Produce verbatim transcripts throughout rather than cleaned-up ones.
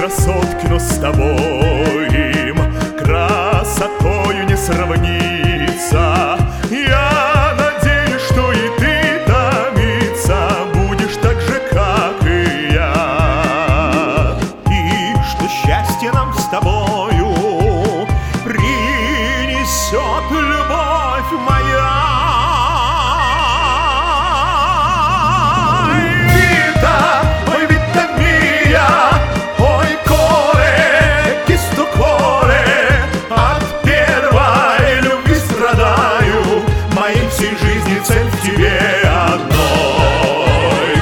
красотки, но с тобой им красотою не сравнится. Я надеюсь, что и ты томиться будешь так же, как и я, и что счастье нам с тобою принесет любовь моя. Цель в тебе одной.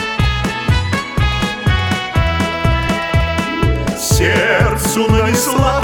Сердцу нанесла